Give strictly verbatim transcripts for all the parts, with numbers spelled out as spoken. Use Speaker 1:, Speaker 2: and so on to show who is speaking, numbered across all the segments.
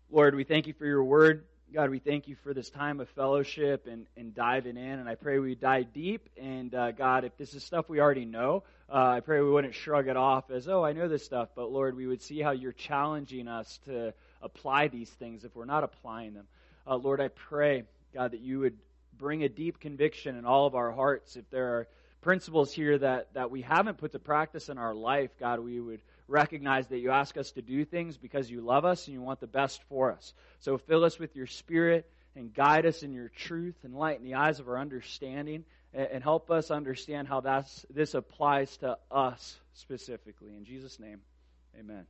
Speaker 1: Lord, we thank you for your word. God, we thank you for this time of fellowship and, and diving in. And I pray we dive deep. And uh, God, if this is stuff we already know, uh, I pray we wouldn't shrug it off as, oh, I know this stuff. But Lord, we would see how you're challenging us to apply these things if we're not applying them. Uh, Lord, I pray, God, that you would bring a deep conviction in all of our hearts. If there are principles here that, that we haven't put to practice in our life, God, we would recognize that you ask us to do things because you love us and you want the best for us. So fill us with your Spirit and guide us in your truth and lighten the eyes of our understanding and, and help us understand how that's, this applies to us specifically. In Jesus' name, amen.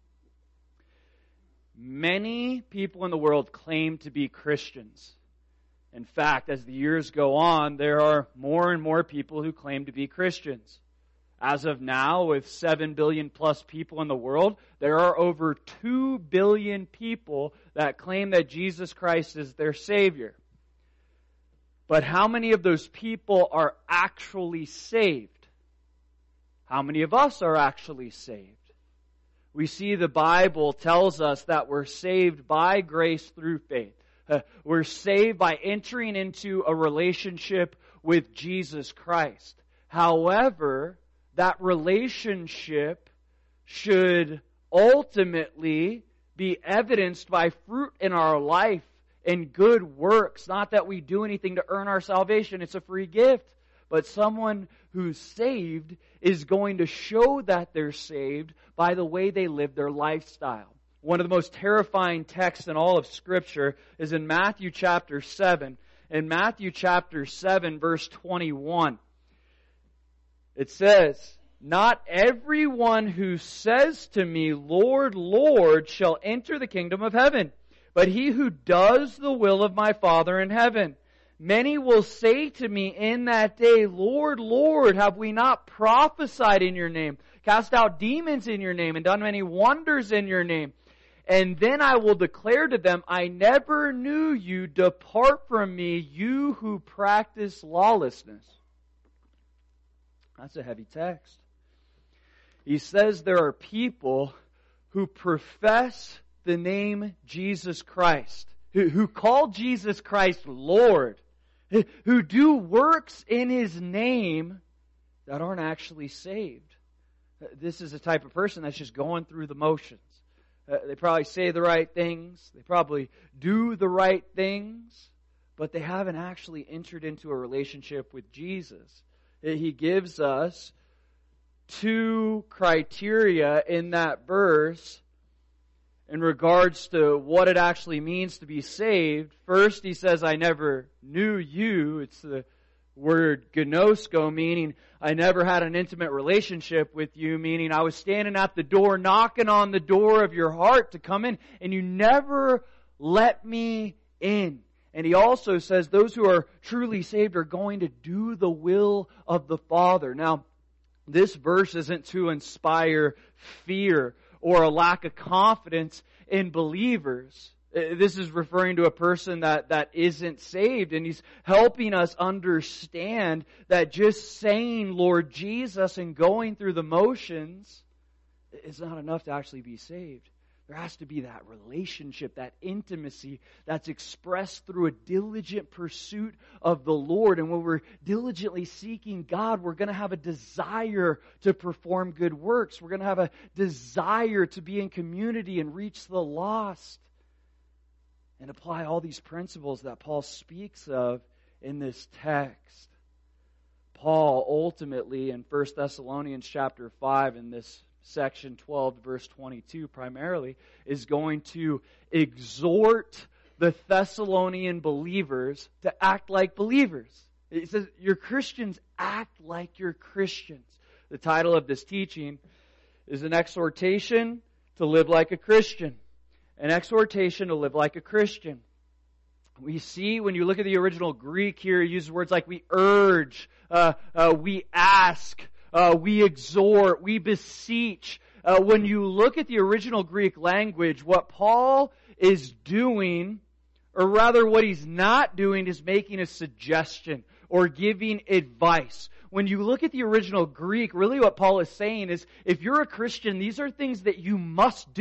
Speaker 1: Many people in the world claim to be Christians. In fact, as the years go on, there are more and more people who claim to be Christians. As of now, with seven billion plus people in the world, there are over two billion people that claim that Jesus Christ is their Savior. But how many of those people are actually saved? How many of us are actually saved? We see the Bible tells us that we're saved by grace through faith. Uh, we're saved by entering into a relationship with Jesus Christ. However, that relationship should ultimately be evidenced by fruit in our life and good works. Not that we do anything to earn our salvation. It's a free gift. But someone who's saved is going to show that they're saved by the way they live their lifestyle. One of the most terrifying texts in all of Scripture is in Matthew chapter seven. In Matthew chapter seven, verse twenty-one. It says, "Not everyone who says to me, 'Lord, Lord,' shall enter the kingdom of heaven, but he who does the will of my Father in heaven. Many will say to me in that day, 'Lord, Lord, have we not prophesied in your name, cast out demons in your name, and done many wonders in your name?' And then I will declare to them, 'I never knew you. Depart from me, you who practice lawlessness.'" That's a heavy text. He says there are people who profess the name Jesus Christ, who, who call Jesus Christ Lord, who do works in His name that aren't actually saved. This is a type of person that's just going through the motions. Uh, they probably say the right things. They probably do the right things, but they haven't actually entered into a relationship with Jesus. He gives us two criteria in that verse in regards to what it actually means to be saved. First, he says, "I never knew you." It's the word gnosko, meaning I never had an intimate relationship with you, meaning I was standing at the door, knocking on the door of your heart to come in, and you never let me in. And he also says those who are truly saved are going to do the will of the Father. Now, this verse isn't to inspire fear or a lack of confidence in believers. This is referring to a person that, that isn't saved, and he's helping us understand that just saying Lord Jesus and going through the motions is not enough to actually be saved. There has to be that relationship, that intimacy that's expressed through a diligent pursuit of the Lord. And when we're diligently seeking God, we're going to have a desire to perform good works. We're going to have a desire to be in community and reach the lost and apply all these principles that Paul speaks of in this text. Paul ultimately in First Thessalonians chapter five, in this section twelve, verse twenty-two primarily, is going to exhort the Thessalonian believers to act like believers. It says, "You're Christians, act like you're Christians." The title of this teaching is an exhortation to live like a Christian. An exhortation to live like a Christian. We see, when you look at the original Greek here, it uses words like we urge, uh, uh, we ask, Uh, we exhort, we beseech. Uh, when you look at the original Greek language, what Paul is doing, or rather what he's not doing, is making a suggestion or giving advice. When you look at the original Greek, really what Paul is saying is, if you're a Christian, these are things that you must do.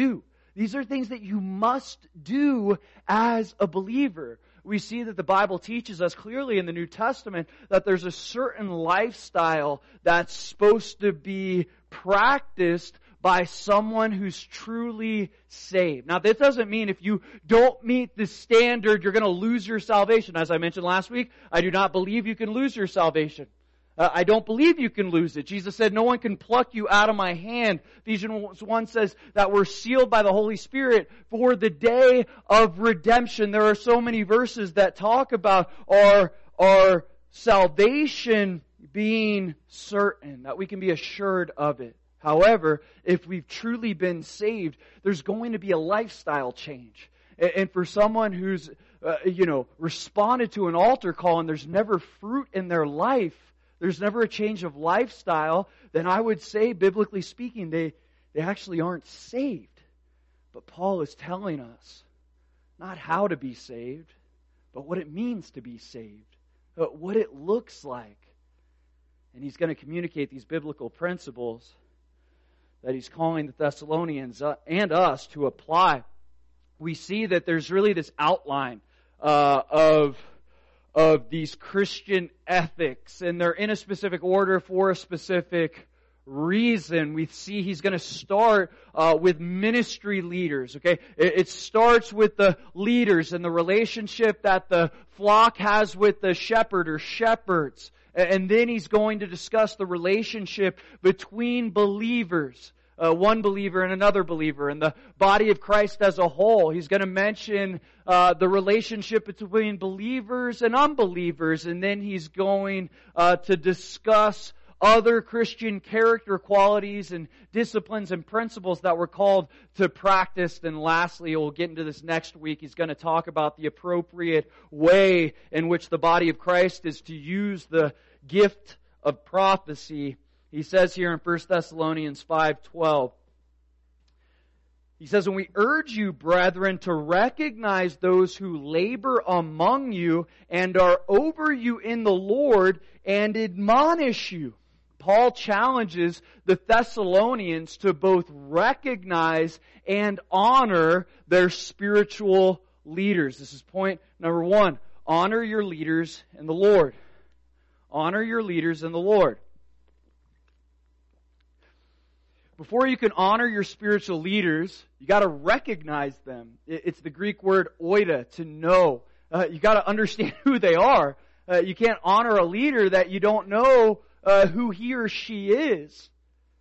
Speaker 1: These are things that you must do as a believer. We see that the Bible teaches us clearly in the New Testament that there's a certain lifestyle that's supposed to be practiced by someone who's truly saved. Now, this doesn't mean if you don't meet the standard, you're going to lose your salvation. As I mentioned last week, I do not believe you can lose your salvation. Uh, I don't believe you can lose it. Jesus said, no one can pluck you out of my hand. Ephesians one says that we're sealed by the Holy Spirit for the day of redemption. There are so many verses that talk about our, our salvation being certain, that we can be assured of it. However, if we've truly been saved, there's going to be a lifestyle change. And for someone who's, uh, you know, responded to an altar call and there's never fruit in their life, there's never a change of lifestyle, then I would say, biblically speaking, they, they actually aren't saved. But Paul is telling us not how to be saved, but what it means to be saved, what it looks like. And he's going to communicate these biblical principles that he's calling the Thessalonians and us to apply. We see that there's really this outline uh, of, of these Christian ethics, and they're in a specific order for a specific reason. We see he's going to start uh, with ministry leaders. Okay, it, it starts with the leaders and the relationship that the flock has with the shepherd or shepherds. And then he's going to discuss the relationship between believers, uh, one believer and another believer, and the body of Christ as a whole. He's going to mention uh, the relationship between believers and unbelievers, and then he's going uh, to discuss other Christian character qualities and disciplines and principles that we're called to practice. And lastly, we'll get into this next week, he's going to talk about the appropriate way in which the body of Christ is to use the gift of prophecy. He says here in First Thessalonians five twelve, he says, "And we urge you, brethren, to recognize those who labor among you and are over you in the Lord and admonish you." Paul challenges the Thessalonians to both recognize and honor their spiritual leaders. This is point number one. Honor your leaders in the Lord. Honor your leaders in the Lord. Before you can honor your spiritual leaders, you got to recognize them. It's the Greek word oida, to know. Uh, you got to understand who they are. Uh, you can't honor a leader that you don't know uh, who he or she is.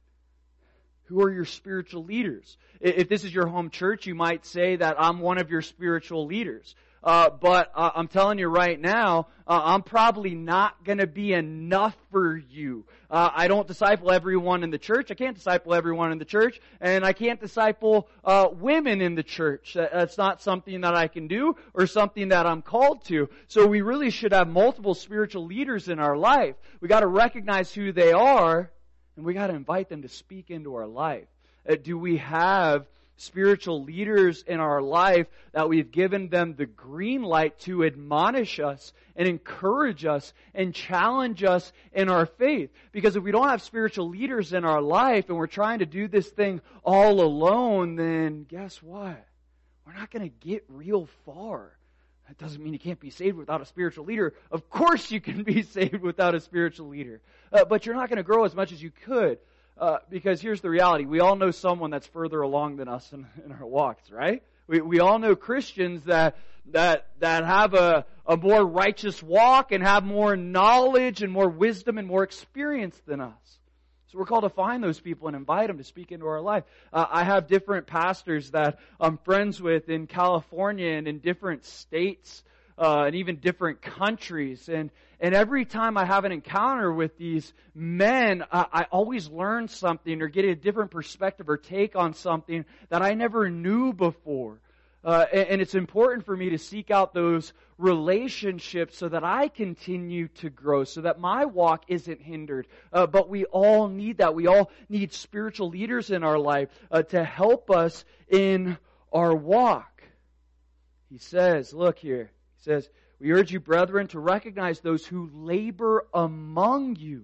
Speaker 1: Who are your spiritual leaders? If this is your home church, you might say that I'm one of your spiritual leaders. Uh, but uh, I'm telling you right now, uh, I'm probably not going to be enough for you. Uh, I don't disciple everyone in the church. I can't disciple everyone in the church. And I can't disciple uh, women in the church. That's not something that I can do or something that I'm called to. So we really should have multiple spiritual leaders in our life. We got to recognize who they are, and we got to invite them to speak into our life. Uh, do we have spiritual leaders in our life that we've given them the green light to admonish us and encourage us and challenge us in our faith? Because if we don't have spiritual leaders in our life and we're trying to do this thing all alone, then guess what? We're not going to get real far. That doesn't mean you can't be saved without a spiritual leader. Of course you can be saved without a spiritual leader. Uh, but you're not going to grow as much as you could. Uh, because here's the reality. We all know someone that's further along than us in, in our walks, right? We we all know Christians that that that have a, a more righteous walk and have more knowledge and more wisdom and more experience than us. So we're called to find those people and invite them to speak into our life. Uh, I have different pastors that I'm friends with in California and in different states uh, and even different countries. And And every time I have an encounter with these men, uh, I always learn something or get a different perspective or take on something that I never knew before. Uh, and, and it's important for me to seek out those relationships so that I continue to grow, so that my walk isn't hindered. Uh, but we all need that. We all need spiritual leaders in our life uh, to help us in our walk. He says, look here, he says, "We urge you, brethren, to recognize those who labor among you."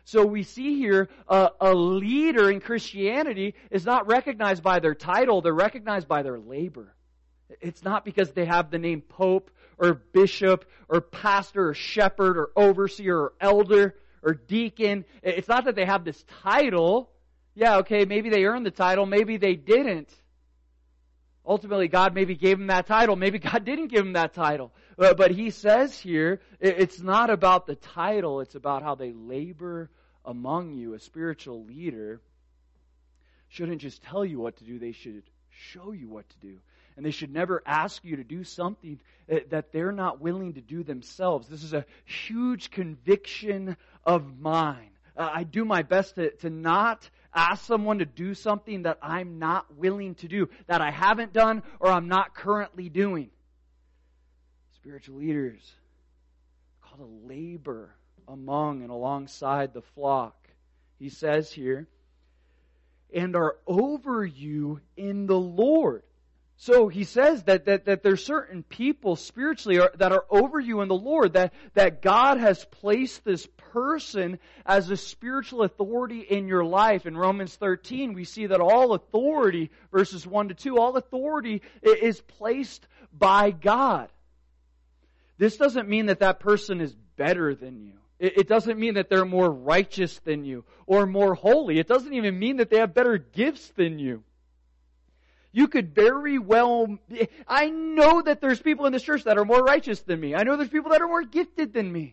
Speaker 1: So we see here uh, a leader in Christianity is not recognized by their title, they're recognized by their labor. It's not because they have the name pope or bishop or pastor or shepherd or overseer or elder or deacon. It's not that they have this title. Yeah, okay, maybe they earned the title, maybe they didn't. Ultimately, God maybe gave them that title, maybe God didn't give them that title. But, but He says here, it's not about the title, it's about how they labor among you. A spiritual leader shouldn't just tell you what to do, they should show you what to do. And they should never ask you to do something that they're not willing to do themselves. This is a huge conviction of mine. Uh, I do my best to, to not ask someone to do something that I'm not willing to do, that I haven't done or I'm not currently doing. Spiritual leaders are called to labor among and alongside the flock. He says here, and are over you in the Lord. So he says that, that, that there's certain people spiritually are, that are over you in the Lord, that, that God has placed this person as a spiritual authority in your life. In Romans thirteen, we see that all authority, verses one to two, all authority is placed by God. This doesn't mean that that person is better than you. It doesn't mean that they're more righteous than you or more holy. It doesn't even mean that they have better gifts than you. You could very well... I know that there's people in this church that are more righteous than me. I know there's people that are more gifted than me.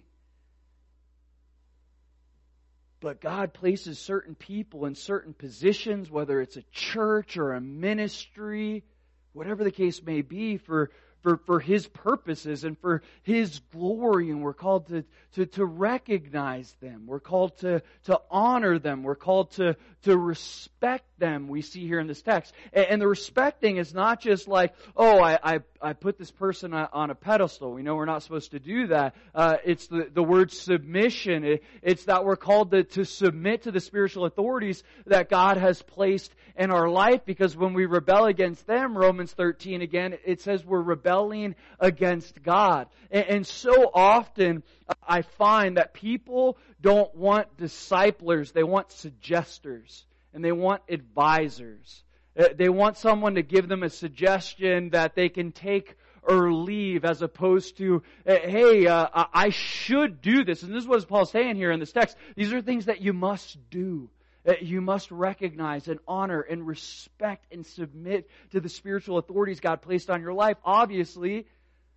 Speaker 1: But God places certain people in certain positions, whether it's a church or a ministry, whatever the case may be, for For, for His purposes and for His glory, and we're called to, to, to recognize them. We're called to, to honor them. We're called to, to respect them, we see here in this text. And, and the respecting is not just like, oh, I, I, I put this person on a pedestal. We know we're not supposed to do that. Uh, it's the, the word submission. It, it's that we're called to, to submit to the spiritual authorities that God has placed in our life, because when we rebel against them, Romans thirteen again, it says we're rebelling against God. And, and so often I find that people don't want disciplers, they want suggestors, and they want advisors. They want someone to give them a suggestion that they can take or leave, as opposed to, hey, uh, I should do this. And this is what Paul's saying here in this text. These are things that you must do. You must recognize and honor and respect and submit to the spiritual authorities God placed on your life. Obviously,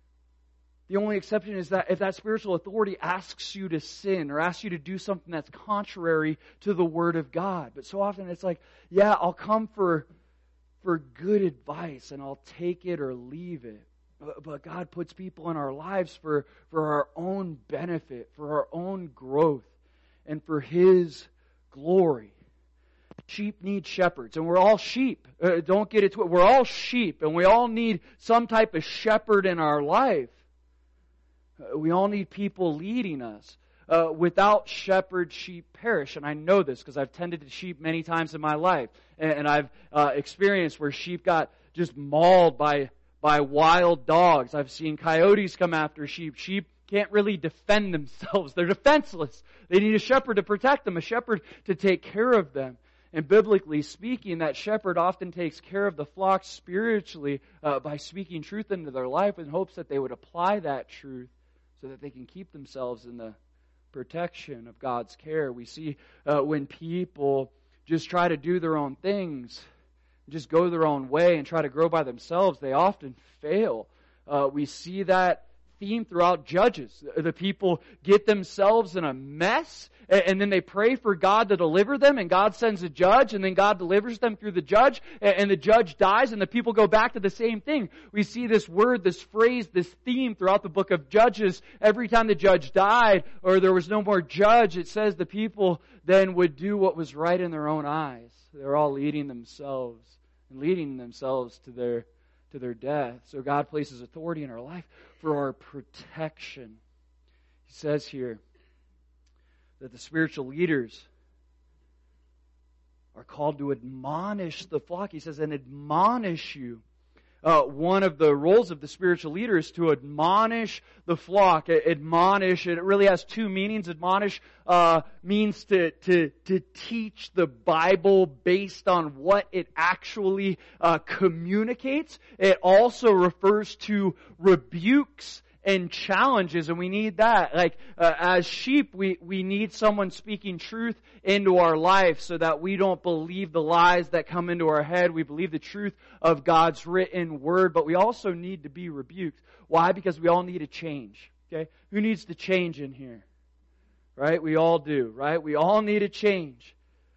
Speaker 1: the only exception is that if that spiritual authority asks you to sin or asks you to do something that's contrary to the Word of God. But so often it's like, yeah, I'll come for, for good advice and I'll take it or leave it. But God puts people in our lives for, for our own benefit, for our own growth, and for His glory. Sheep need shepherds, and we're all sheep. Uh, don't get it twisted. We're all sheep, and we all need some type of shepherd in our life. Uh, we all need people leading us. Uh, without shepherd, sheep perish. And I know this because I've tended to sheep many times in my life. And, and I've uh, experienced where sheep got just mauled by, by wild dogs. I've seen coyotes come after sheep. Sheep can't really defend themselves. They're defenseless. They need a shepherd to protect them, a shepherd to take care of them. And biblically speaking, that shepherd often takes care of the flock spiritually uh, by speaking truth into their life in hopes that they would apply that truth so that they can keep themselves in the protection of God's care. We see uh, when people just try to do their own things, just go their own way and try to grow by themselves, they often fail. Uh, we see that theme throughout Judges. The people get themselves in a mess, and then they pray for God to deliver them, and God sends a judge, and then God delivers them through the judge, and the judge dies, and the people go back to the same thing. We see this word, this phrase, this theme throughout the book of Judges. Every time the judge died, or there was no more judge, it says the people then would do what was right in their own eyes. They're all leading themselves, and leading themselves to their to their death. So God places authority in our life for our protection. He says here that the spiritual leaders are called to admonish the flock. He says, and admonish you uh, one of the roles of the spiritual leader is to admonish the flock. Admonish, it really has two meanings. Admonish uh, means to, to, to teach the Bible based on what it actually uh, communicates. It also refers to rebukes and challenges, and we need that. Like, uh, as sheep, we, we need someone speaking truth into our life so that we don't believe the lies that come into our head. We believe the truth of God's written word, but we also need to be rebuked. Why? Because we all need a change. Okay? Who needs to change in here? Right? We all do, right? We all need a change.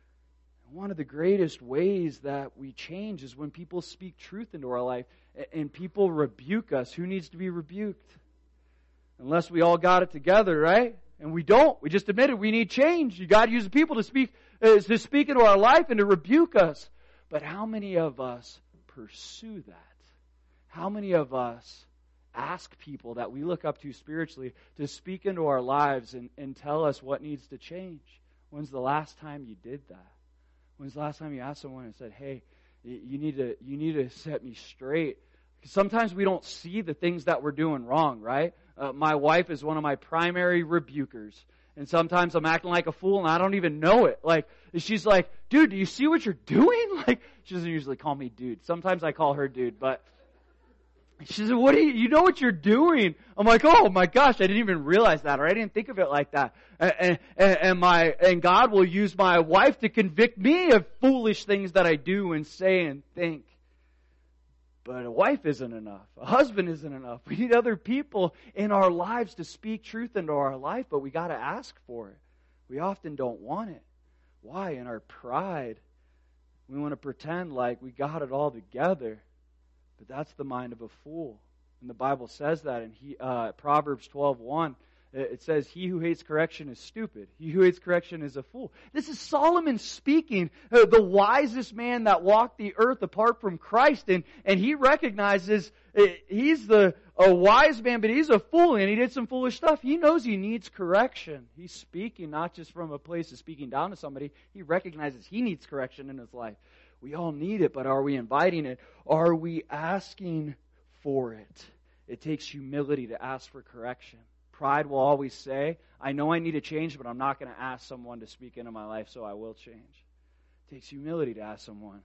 Speaker 1: One of the greatest ways that we change is when people speak truth into our life and people rebuke us. Who needs to be rebuked? Unless we all got it together, right? And we don't. We just admitted we need change. You got to use the people to speak, uh, to speak into our life and to rebuke us. But how many of us pursue that? How many of us ask people that we look up to spiritually to speak into our lives and, and tell us what needs to change? When's the last time you did that? When's the last time you asked someone and said, hey, you need to, you need to set me straight? Sometimes we don't see the things that we're doing wrong, right? Uh, my wife is one of my primary rebukers. And sometimes I'm acting like a fool and I don't even know it. Like, she's like, dude, do you see what you're doing? Like, she doesn't usually call me dude. Sometimes I call her dude, but she said, what do you, you know what you're doing? I'm like, oh my gosh, I didn't even realize that, or I didn't think of it like that. And, and, and my, and God will use my wife to convict me of foolish things that I do and say and think. But a wife isn't enough. A husband isn't enough. We need other people in our lives to speak truth into our life, but we got to ask for it. We often don't want it. Why? In our pride, we want to pretend like we got it all together. But that's the mind of a fool. And the Bible says that in he, uh, Proverbs twelve one. It says, he who hates correction is stupid. He who hates correction is a fool. This is Solomon speaking, uh, the wisest man that walked the earth apart from Christ. And, and he recognizes uh, he's the a wise man, but he's a fool and he did some foolish stuff. He knows he needs correction. He's speaking not just from a place of speaking down to somebody. He recognizes he needs correction in his life. We all need it, but are we inviting it? Are we asking for it? It takes humility to ask for correction. Pride will always say, I know I need to change, but I'm not going to ask someone to speak into my life, so I will change. It takes humility to ask someone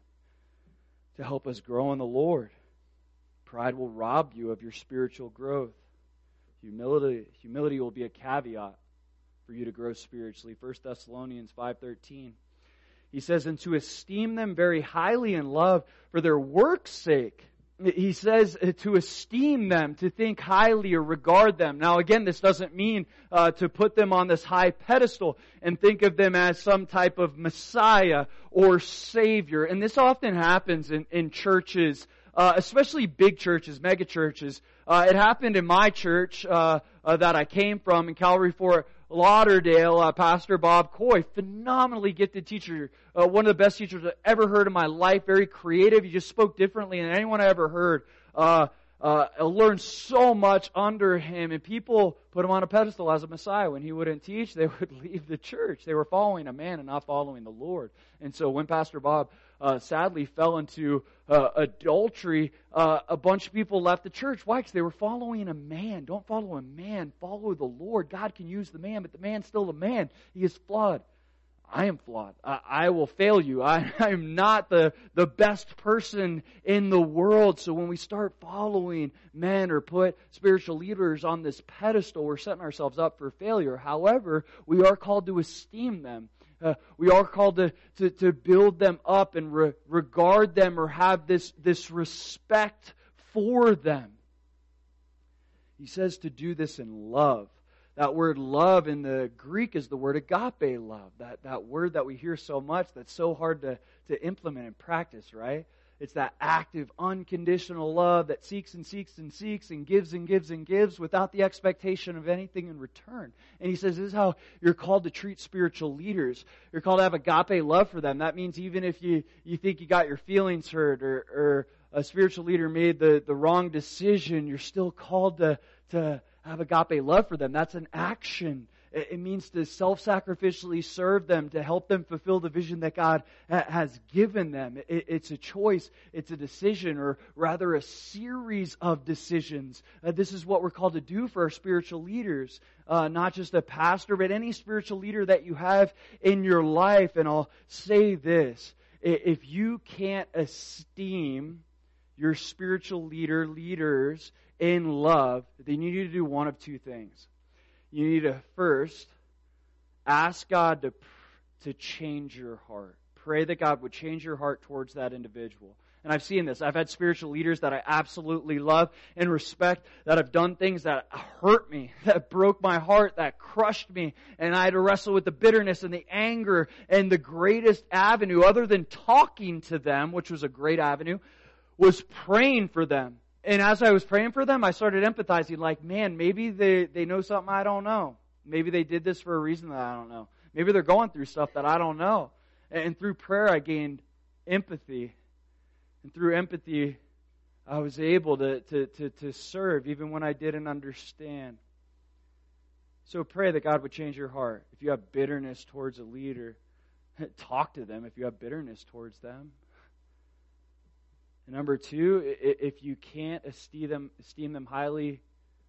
Speaker 1: to help us grow in the Lord. Pride will rob you of your spiritual growth. Humility, humility will be a caveat for you to grow spiritually. First Thessalonians five thirteen. He says, and to esteem them very highly in love for their work's sake. He says to esteem them, to think highly or regard them. Now again, this doesn't mean uh, to put them on this high pedestal and think of them as some type of Messiah or Savior. And this often happens in, in churches, uh, especially big churches, mega churches. Uh, it happened in my church uh, uh, that I came from in Calvary Fort Lauderdale. Uh, Pastor Bob Coy, phenomenally gifted teacher, uh, one of the best teachers I've ever heard in my life. Very creative. He just spoke differently than anyone I ever heard. Uh, uh, I learned so much under him, and people put him on a pedestal as a Messiah. When he wouldn't teach, they would leave the church. They were following a man and not following the Lord. And so when Pastor Bob uh, sadly fell into uh, adultery, uh, a bunch of people left the church. Why? Because they were following a man. Don't follow a man. Follow the Lord. God can use the man, but the man's still the man. He is flawed. I am flawed. I, I will fail you. I am not the, the best person in the world. So when we start following men or put spiritual leaders on this pedestal, we're setting ourselves up for failure. However, we are called to esteem them. Uh, we are called to, to, to build them up and re- regard them or have this, this respect for them. He says to do this in love. That word love in the Greek is the word agape love. That, that word that we hear so much that's so hard to, to implement and practice, right? It's that active, unconditional love that seeks and seeks and seeks and gives and gives and gives without the expectation of anything in return. And he says this is how you're called to treat spiritual leaders. You're called to have agape love for them. That means even if you, you think you got your feelings hurt or, or a spiritual leader made the, the wrong decision, you're still called to, to have agape love for them. That's an action. It means to self-sacrificially serve them, to help them fulfill the vision that God has given them. It's a choice, it's a decision, or rather a series of decisions. Uh, this is what we're called to do for our spiritual leaders. Uh, not just a pastor, but any spiritual leader that you have in your life. And I'll say this, if you can't esteem your spiritual leader, leaders in love, then you need to do one of two things. You need to first ask God to, to change your heart. Pray that God would change your heart towards that individual. And I've seen this. I've had spiritual leaders that I absolutely love and respect that have done things that hurt me, that broke my heart, that crushed me. And I had to wrestle with the bitterness and the anger. And the greatest avenue, other than talking to them, which was a great avenue, was praying for them. And as I was praying for them, I started empathizing, like, man, maybe they, they know something I don't know. Maybe they did this for a reason that I don't know. Maybe they're going through stuff that I don't know. And through prayer, I gained empathy. And through empathy, I was able to, to, to, to serve even when I didn't understand. So pray that God would change your heart. If you have bitterness towards a leader, talk to them if you have bitterness towards them. And number two, if you can't esteem them, esteem them highly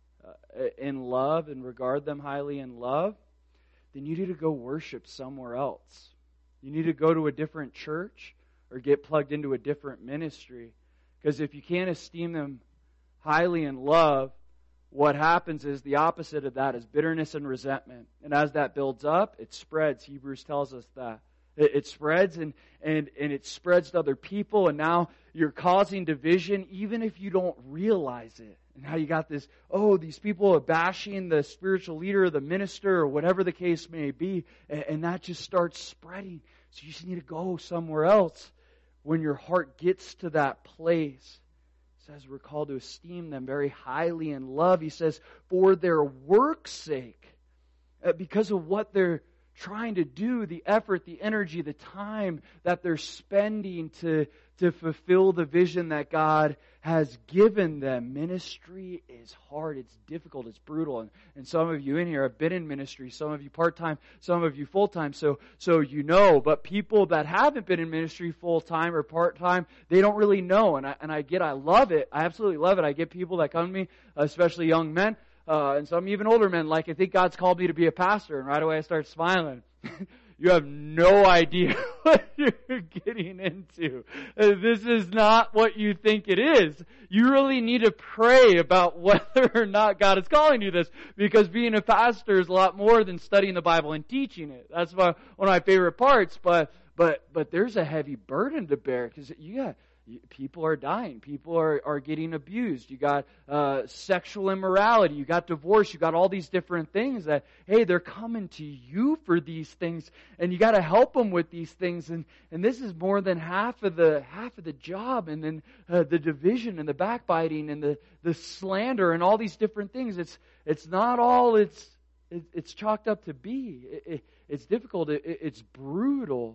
Speaker 1: uh, in love and regard them highly in love, then you need to go worship somewhere else. You need to go to a different church or get plugged into a different ministry. Because if you can't esteem them highly in love, what happens is the opposite of that is bitterness and resentment. And as that builds up, it spreads. Hebrews tells us that. It spreads and, and, and it spreads to other people, and now you're causing division even if you don't realize it. And now you got this, oh, these people are bashing the spiritual leader or the minister or whatever the case may be, and, and that just starts spreading. So you just need to go somewhere else when your heart gets to that place. It says we're called to esteem them very highly in love. He says, for their work's sake, because of what they're trying to do, the effort, the energy, the time that they're spending to, to fulfill the vision that God has given them. Ministry is hard. It's difficult. It's brutal. And, and some of you in here have been in ministry. Some of you part-time. Some of you full-time. So, so you know. But people that haven't been in ministry full-time or part-time, they don't really know. And I, and I get, I love it. I absolutely love it. I get people that come to me, especially young men, Uh, and some even older men, like, I think God's called me to be a pastor. And right away I start smiling. You have no idea what you're getting into. Uh, this is not what you think it is. You really need to pray about whether or not God is calling you this. Because being a pastor is a lot more than studying the Bible and teaching it. That's my, one of my favorite parts. But, but, but there's a heavy burden to bear. Because you got... people are dying. People are, are getting abused. You got uh, sexual immorality. You got divorce. You got all these different things that, hey, they're coming to you for these things, and you got to help them with these things. And, and this is more than half of the half of the job. And then uh, the division and the backbiting and the, the slander and all these different things. It's it's not all it's it, it's chalked up to be. It, it, it's difficult. It, it, it's brutal.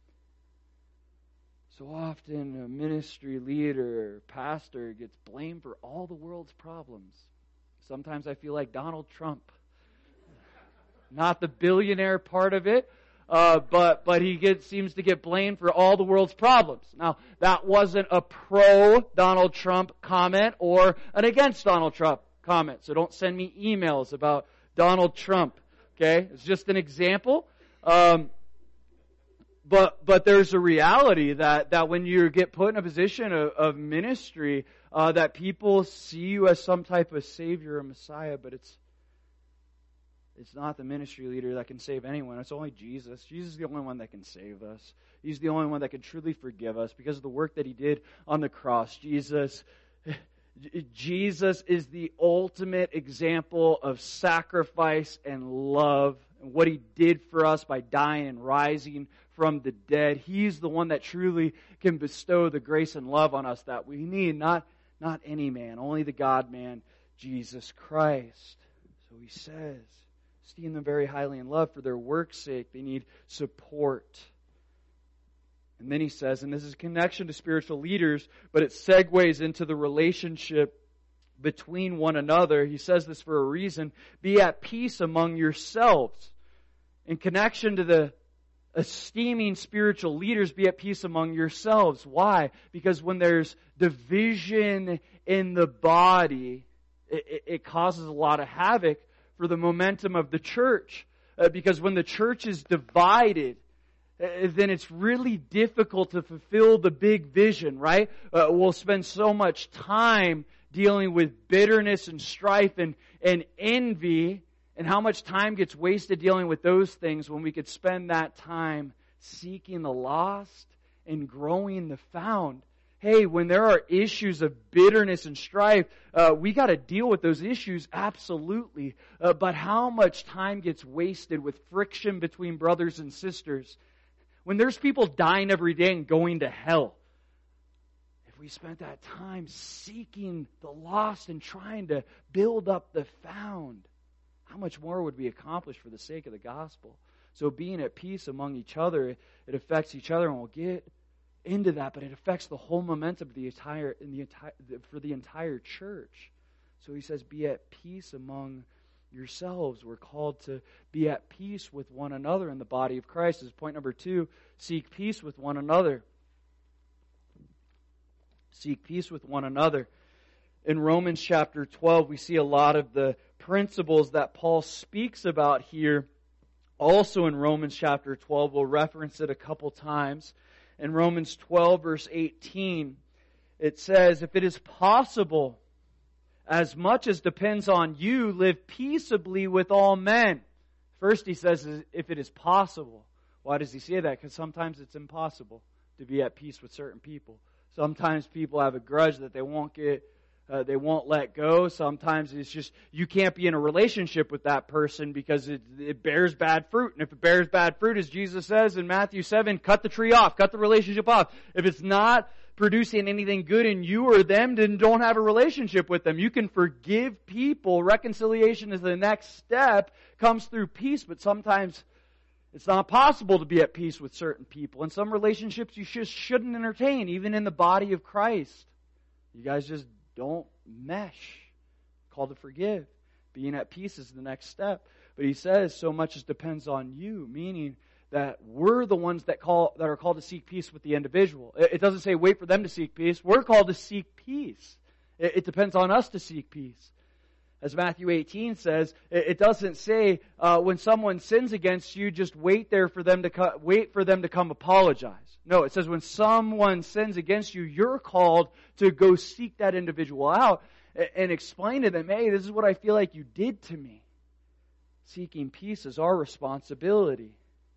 Speaker 1: So often a ministry leader or pastor gets blamed for all the world's problems. Sometimes I feel like Donald Trump. Not the billionaire part of it, uh, but but he gets, seems to get blamed for all the world's problems. Now, that wasn't a pro-Donald Trump comment or an against Donald Trump comment. So don't send me emails about Donald Trump. Okay? It's just an example. Um But but there's a reality that, that when you get put in a position of, of ministry, uh, that people see you as some type of Savior or Messiah, but it's it's not the ministry leader that can save anyone. It's only Jesus. Jesus is the only one that can save us. He's the only one that can truly forgive us because of the work that He did on the cross. Jesus, Jesus is the ultimate example of sacrifice and love, and what He did for us by dying and rising from the dead. He's the one that truly can bestow the grace and love on us that we need, not, not any man, only the God-man, Jesus Christ. So He says, esteem them very highly in love for their work's sake. They need support. And then He says, and this is a connection to spiritual leaders, but it segues into the relationship between one another. He says this for a reason. Be at peace among yourselves. In connection to the esteeming spiritual leaders, be at peace among yourselves. Why? Because when there's division in the body, it, it causes a lot of havoc for the momentum of the church. Uh, because when the church is divided, uh, then it's really difficult to fulfill the big vision, right? Uh, we'll spend so much time dealing with bitterness and strife and, and envy, and how much time gets wasted dealing with those things when we could spend that time seeking the lost and growing the found. Hey, when there are issues of bitterness and strife, uh, we got to deal with those issues, absolutely. Uh, but how much time gets wasted with friction between brothers and sisters when there's people dying every day and going to hell? If we spent that time seeking the lost and trying to build up the found, how much more would we accomplish for the sake of the gospel? So being at peace among each other, it affects each other, and we'll get into that, but it affects the whole momentum of the entire, in the entire, for the entire church. So he says, be at peace among yourselves. We're called to be at peace with one another in the body of Christ. This is point number two, seek peace with one another. Seek peace with one another. In Romans chapter twelve, we see a lot of the principles that Paul speaks about here. Also in Romans chapter twelve, we'll reference it a couple times. In Romans twelve, verse eighteen, it says, if it is possible, as much as depends on you, live peaceably with all men. First he says, if it is possible. Why does he say that? Because sometimes it's impossible to be at peace with certain people. Sometimes people have a grudge that they won't get, uh, they won't let go. Sometimes it's just, you can't be in a relationship with that person because it, it bears bad fruit. And if it bears bad fruit, as Jesus says in Matthew seven, cut the tree off, cut the relationship off. If it's not producing anything good in you or them, then don't have a relationship with them. You can forgive people. Reconciliation is the next step, comes through peace, but sometimes it's not possible to be at peace with certain people. And some relationships you just shouldn't entertain, even in the body of Christ. You guys just don't mesh. Called to forgive. Being at peace is the next step. But he says so much as depends on you, meaning that we're the ones that call that are called to seek peace with the individual. It doesn't say wait for them to seek peace. We're called to seek peace. It depends on us to seek peace. As Matthew eighteen says, it doesn't say uh, when someone sins against you, just wait there for them to co- wait for them to come apologize. No, it says when someone sins against you, you're called to go seek that individual out and explain to them, hey, this is what I feel like you did to me. Seeking peace is our responsibility.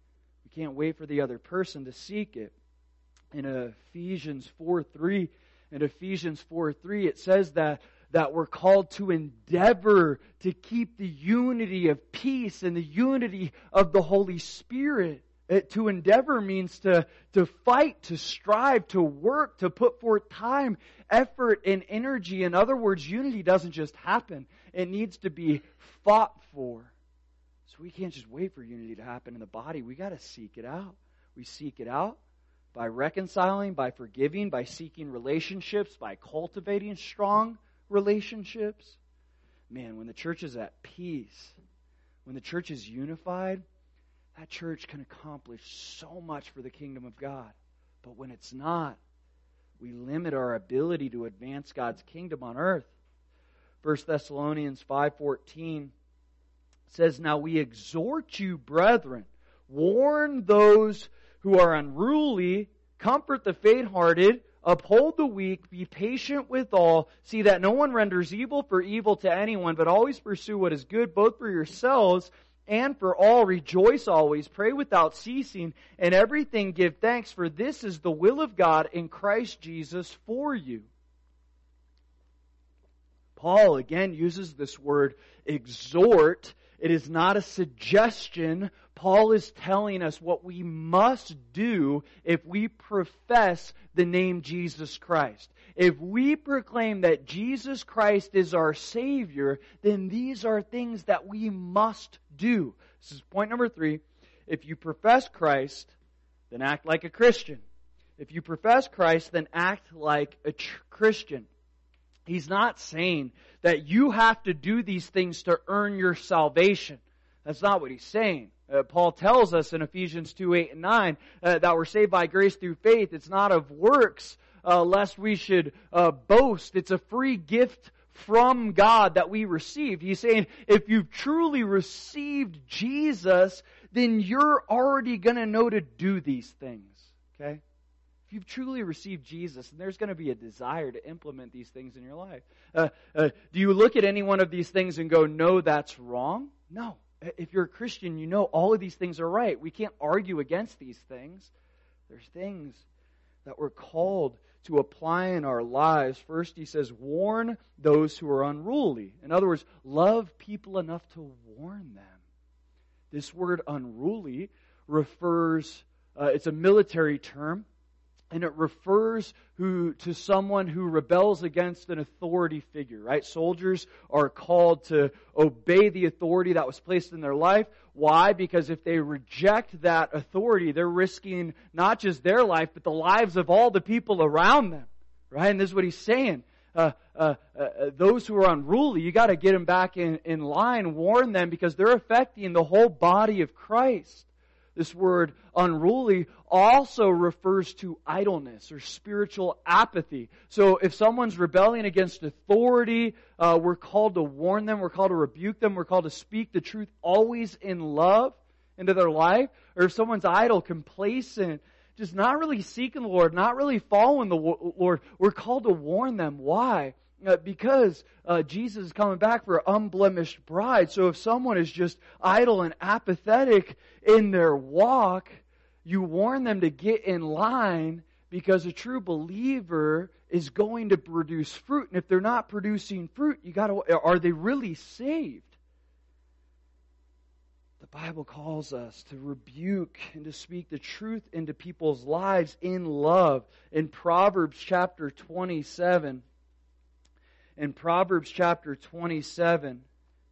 Speaker 1: We can't wait for the other person to seek it. In Ephesians four three, in Ephesians four three, it says that that we're called to endeavor to keep the unity of peace and the unity of the Holy Spirit. It, to endeavor means to, to fight, to strive, to work, to put forth time, effort, and energy. In other words, unity doesn't just happen. It needs to be fought for. So we can't just wait for unity to happen in the body. We got to seek it out. We seek it out by reconciling, by forgiving, by seeking relationships, by cultivating strong relationships. Man, when the church is at peace, when the church is unified, that church can accomplish so much for the kingdom of God. But when it's not, we limit our ability to advance God's kingdom on earth. First Thessalonians five fourteen says, now we exhort you, brethren, warn those who are unruly, comfort the faint-hearted, uphold the weak, be patient with all, see that no one renders evil for evil to anyone, but always pursue what is good, both for yourselves and for all. Rejoice always, pray without ceasing, and everything give thanks, for this is the will of God in Christ Jesus for you. Paul again uses this word exhort. It is not a suggestion. Paul is telling us what we must do if we profess the name Jesus Christ. If we proclaim that Jesus Christ is our Savior, then these are things that we must do. This is point number three. If you profess Christ, then act like a Christian. If you profess Christ, then act like a tr- Christian. He's not saying that you have to do these things to earn your salvation. That's not what he's saying. Uh, Paul tells us in Ephesians two, eight, and nine uh, that we're saved by grace through faith. It's not of works, uh, lest we should uh, boast. It's a free gift from God that we received. He's saying if you've truly received Jesus, then you're already going to know to do these things. Okay? If you've truly received Jesus, then there's going to be a desire to implement these things in your life. Uh, uh, do you look at any one of these things and go, no, that's wrong? No. If you're a Christian, you know all of these things are right. We can't argue against these things. There's things that we're called to apply in our lives. First, he says, warn those who are unruly. In other words, love people enough to warn them. This word unruly refers, uh, it's a military term, and it refers who to someone who rebels against an authority figure, right? Soldiers are called to obey the authority that was placed in their life. Why? Because if they reject that authority, they're risking not just their life, but the lives of all the people around them, right? And this is what he's saying. Uh, uh, uh, those who are unruly, you got to get them back in, in line, warn them, because they're affecting the whole body of Christ. This word unruly also refers to idleness or spiritual apathy. So if someone's rebelling against authority, uh, we're called to warn them, we're called to rebuke them, we're called to speak the truth always in love into their life. Or if someone's idle, complacent, just not really seeking the Lord, not really following the Lord, we're called to warn them. Why? Uh, because uh, Jesus is coming back for an unblemished bride. So if someone is just idle and apathetic in their walk, you warn them to get in line, because a true believer is going to produce fruit. And if they're not producing fruit, you got to, are they really saved? The Bible calls us to rebuke and to speak the truth into people's lives in love. In Proverbs chapter twenty-seven, In Proverbs chapter twenty-seven,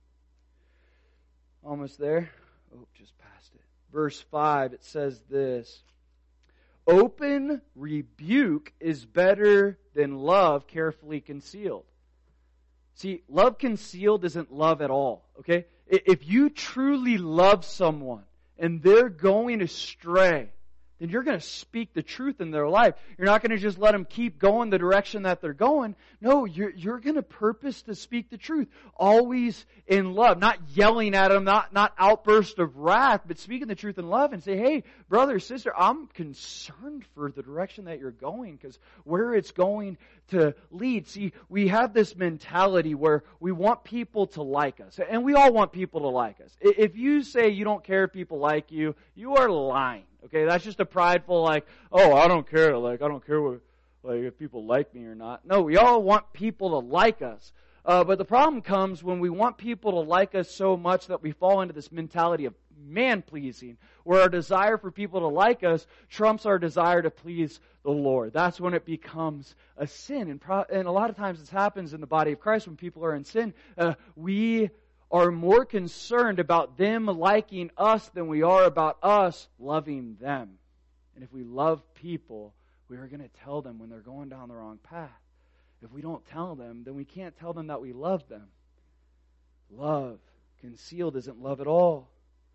Speaker 1: almost there. Oh, just passed it. Verse five, it says this. Open rebuke is better than love carefully concealed. See, love concealed isn't love at all, okay? If you truly love someone and they're going astray, then you're going to speak the truth in their life. You're not going to just let them keep going the direction that they're going. No, you're, you're going to purpose to speak the truth. Always in love. Not yelling at them, not, not outburst of wrath, but speaking the truth in love and say, hey, brother, sister, I'm concerned for the direction that you're going, because where it's going to lead. See, we have this mentality where we want people to like us. And we all want people to like us. If you say you don't care if people like you, you are lying. Okay, that's just a prideful, like, oh, I don't care, like, I don't care what, like, if people like me or not. No, we all want people to like us. Uh, but the problem comes when we want people to like us so much that we fall into this mentality of man-pleasing, where our desire for people to like us trumps our desire to please the Lord. That's when it becomes a sin. And, pro- and a lot of times this happens in the body of Christ when people are in sin. Uh, we are more concerned about them liking us than we are about us loving them. And if we love people, we are going to tell them when they're going down the wrong path. If we don't tell them, then we can't tell them that we love them. Love concealed isn't love at all.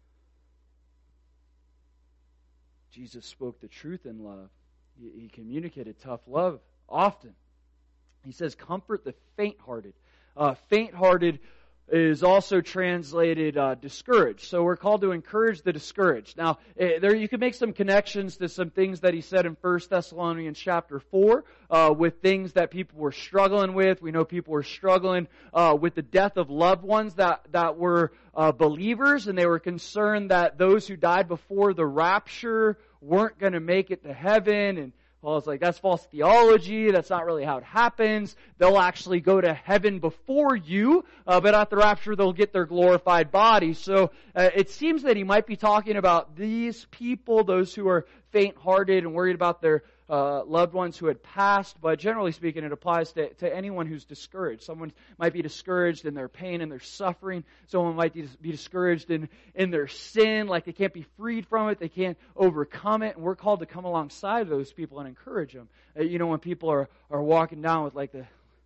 Speaker 1: Jesus spoke the truth in love. He, he communicated tough love often. He says, comfort the faint-hearted. Uh, faint-hearted is also translated uh, discouraged. So we're called to encourage the discouraged. Now, uh, there you can make some connections to some things that he said in First Thessalonians chapter four uh, with things that people were struggling with. We know people were struggling uh, with the death of loved ones that, that were uh, believers, and they were concerned that those who died before the rapture weren't going to make it to heaven. And Paul's like, that's false theology. That's not really how it happens. They'll actually go to heaven before you, uh, but at the rapture they'll get their glorified bodies. So uh, it seems that he might be talking about these people, those who are faint-hearted and worried about their uh, loved ones who had passed. But generally speaking, it applies to, to anyone who's discouraged. Someone might be discouraged in their pain and their suffering. Someone might be discouraged in, in their sin, like they can't be freed from it. They can't overcome it. And we're called to come alongside those people and encourage them. Uh, you know, when people are, are walking down with like the,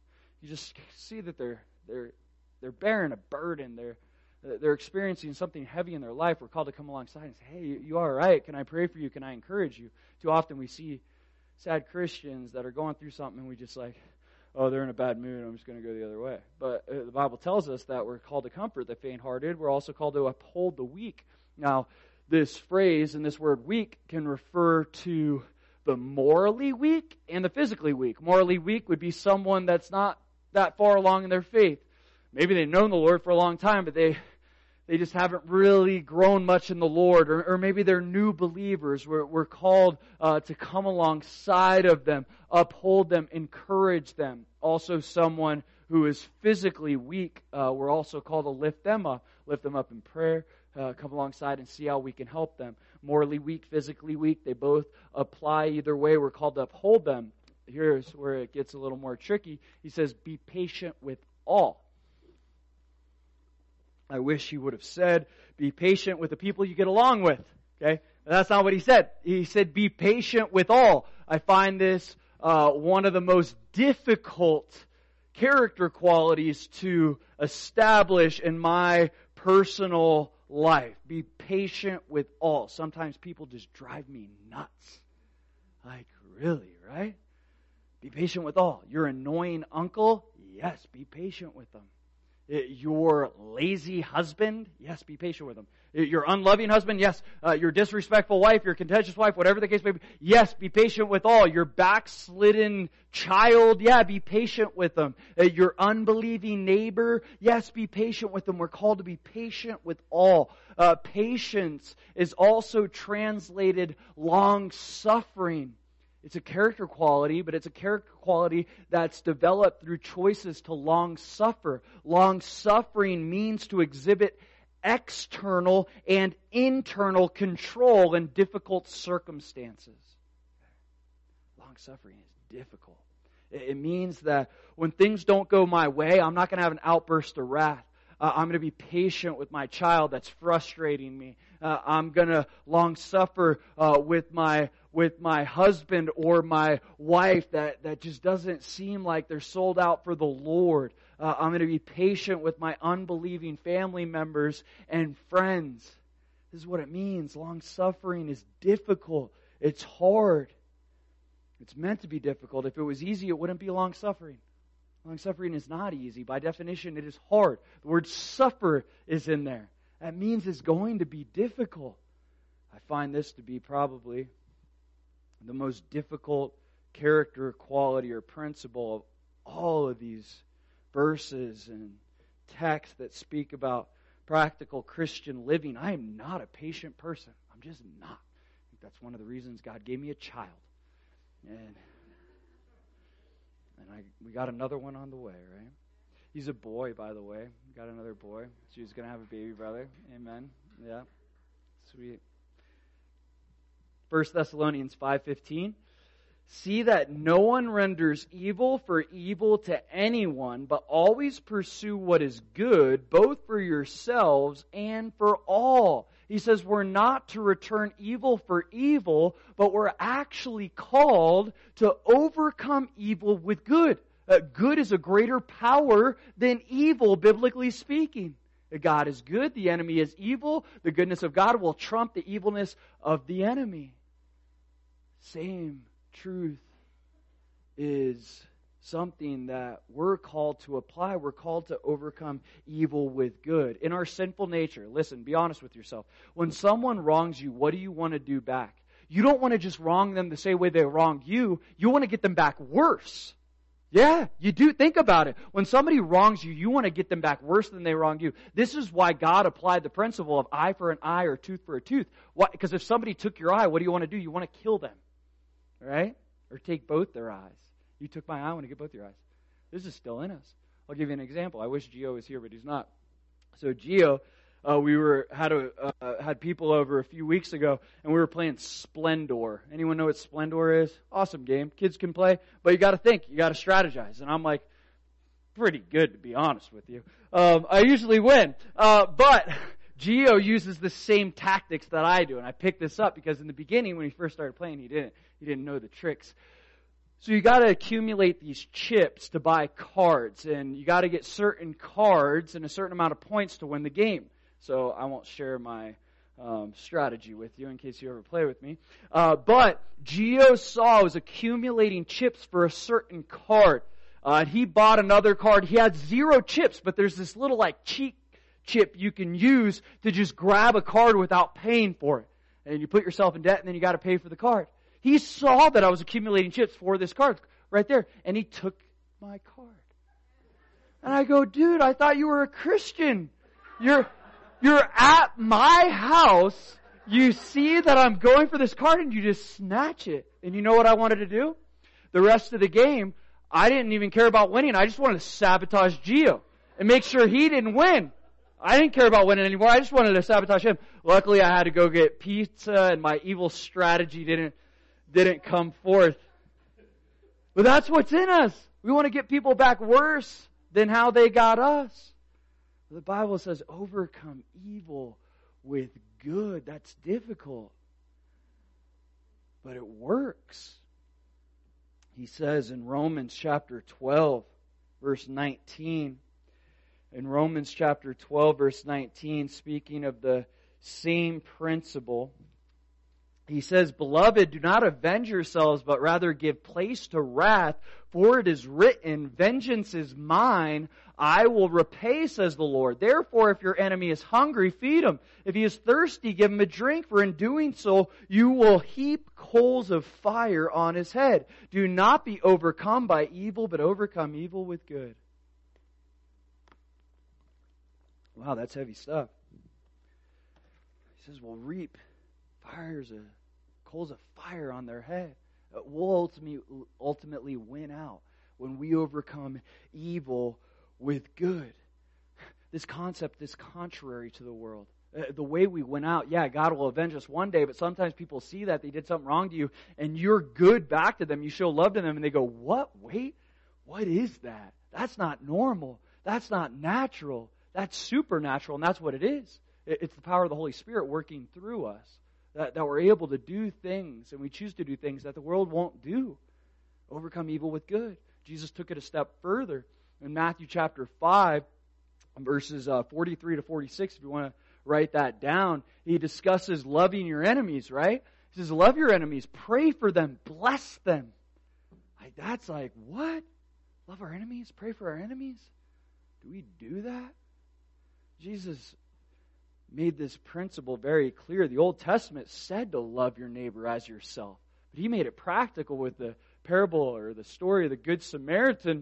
Speaker 1: you just see that they're they're they're bearing a burden. They're they're experiencing something heavy in their life. We're called to come alongside and say, hey, you, you all right? Can I pray for you? Can I encourage you? Too often we see sad Christians that are going through something and we just like, oh, they're in a bad mood, I'm just going to go the other way. But uh, the Bible tells us that we're called to comfort the faint-hearted. We're also called to uphold the weak. Now, this phrase and this word weak can refer to the morally weak and the physically weak. Morally weak would be someone that's not that far along in their faith. Maybe they've known the Lord for a long time, but they they just haven't really grown much in the Lord. Or, or maybe they're new believers. We're, we're called uh, to come alongside of them, uphold them, encourage them. Also someone who is physically weak, uh, we're also called to lift them up. Lift them up in prayer, uh, come alongside and see how we can help them. Morally weak, physically weak, they both apply either way. We're called to uphold them. Here's where it gets a little more tricky. He says, be patient with all. I wish he would have said, be patient with the people you get along with. Okay? But that's not what he said. He said, be patient with all. I find this uh, one of the most difficult character qualities to establish in my personal life. Be patient with all. Sometimes people just drive me nuts. Like, really, right? Be patient with all. Your annoying uncle? Yes, be patient with them. Your lazy husband? Yes, be patient with them. Your unloving husband? Yes. Uh, your disrespectful wife, your contentious wife, whatever the case may be? Yes, be patient with all. Your backslidden child? Yeah, be patient with them. Uh, your unbelieving neighbor? Yes, be patient with them. We're called to be patient with all. Uh, patience is also translated long-suffering. It's a character quality, but it's a character quality that's developed through choices to long suffer. Long suffering means to exhibit external and internal control in difficult circumstances. Long suffering is difficult. It means that when things don't go my way, I'm not going to have an outburst of wrath. Uh, I'm going to be patient with my child that's frustrating me. Uh, I'm going to long suffer uh, with my with my husband or my wife that, that just doesn't seem like they're sold out for the Lord. Uh, I'm going to be patient with my unbelieving family members and friends. This is what it means. Long suffering is difficult. It's hard. It's meant to be difficult. If it was easy, it wouldn't be long suffering. Long suffering is not easy. By definition, it is hard. The word suffer is in there. That means it's going to be difficult. I find this to be probably the most difficult character quality or principle of all of these verses and texts that speak about practical Christian living. I am not a patient person. I'm just not. I think that's one of the reasons God gave me a child. And And I, we got another one on the way, right? He's a boy, by the way. We got another boy. She's going to have a baby brother. Amen. Yeah. Sweet. First Thessalonians five fifteen. See that no one renders evil for evil to anyone, but always pursue what is good, both for yourselves and for all. He says we're not to return evil for evil, but we're actually called to overcome evil with good. Uh, good is a greater power than evil, biblically speaking. God is good, the enemy is evil. The goodness of God will trump the evilness of the enemy. Same truth is something that we're called to apply. We're called to overcome evil with good. In our sinful nature, listen, be honest with yourself. When someone wrongs you, what do you want to do back? You don't want to just wrong them the same way they wronged you. You want to get them back worse. Yeah, you do. Think about it. When somebody wrongs you, you want to get them back worse than they wronged you. This is why God applied the principle of eye for an eye or tooth for a tooth. Why? Because if somebody took your eye, what do you want to do? You want to kill them. Right? Or take both their eyes. You took my eye, I want to get both your eyes. This is still in us. I'll give you an example. I wish Gio was here, but he's not. So Gio, uh, we were had a uh, had people over a few weeks ago, and we were playing Splendor. Anyone know what Splendor is? Awesome game. Kids can play, but you got to think. You got to strategize. And I'm like, pretty good, to be honest with you. Um, I usually win, uh, but Gio uses the same tactics that I do, and I picked this up because in the beginning, when he first started playing, he didn't he didn't know the tricks. So you got to accumulate these chips to buy cards, and you got to get certain cards and a certain amount of points to win the game. So I won't share my um, strategy with you in case you ever play with me. Uh, but Geo saw was accumulating chips for a certain card. Uh, and he bought another card. He had zero chips, but there's this little like cheat chip you can use to just grab a card without paying for it. And you put yourself in debt, and then you got to pay for the card. He saw that I was accumulating chips for this card right there, and he took my card. And I go, dude, I thought you were a Christian. You're, you're at my house. You see that I'm going for this card, and you just snatch it. And you know what I wanted to do? The rest of the game, I didn't even care about winning. I just wanted to sabotage Gio and make sure he didn't win. I didn't care about winning anymore. I just wanted to sabotage him. Luckily, I had to go get pizza, and my evil strategy didn't didn't come forth. But that's what's in us. We want to get people back worse than how they got us. The Bible says, overcome evil with good. That's difficult. But it works. He says in Romans chapter twelve, verse nineteen, in Romans chapter twelve, verse nineteen, speaking of the same principle, he says, Beloved, do not avenge yourselves, but rather give place to wrath, for it is written, Vengeance is mine, I will repay, says the Lord. Therefore, if your enemy is hungry, feed him. If he is thirsty, give him a drink, for in doing so, you will heap coals of fire on his head. Do not be overcome by evil, but overcome evil with good. Wow, that's heavy stuff. He says, we'll reap fires of coals of fire on their head. We'll ultimately, ultimately win out when we overcome evil with good. This concept is contrary to the world. Uh, the way we win out, yeah, God will avenge us one day, but sometimes people see that they did something wrong to you, and you're good back to them. You show love to them, and they go, what? Wait, what is that? That's not normal. That's not natural. That's supernatural, and that's what it is. It's the power of the Holy Spirit working through us. That, that we're able to do things, and we choose to do things that the world won't do. Overcome evil with good. Jesus took it a step further. In Matthew chapter five, verses uh, forty-three to forty-six, if you want to write that down, he discusses loving your enemies, right? He says, love your enemies, pray for them, bless them. Like, that's like, what? Love our enemies? Pray for our enemies? Do we do that? Jesus made this principle very clear. The Old Testament said to love your neighbor as yourself. But he made it practical with the parable or the story of the Good Samaritan.